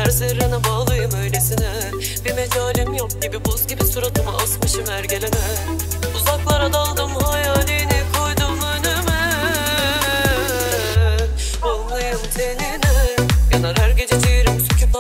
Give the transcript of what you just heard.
Kara sırrına bağlıyım öylesine. Bir mecalim yok gibi, buz gibi suratıma asmışım her gelene. Uzaklara daldım, hayalini koydum önüme. Bağlıyım tenine, yanar her gece ciğerim, söküp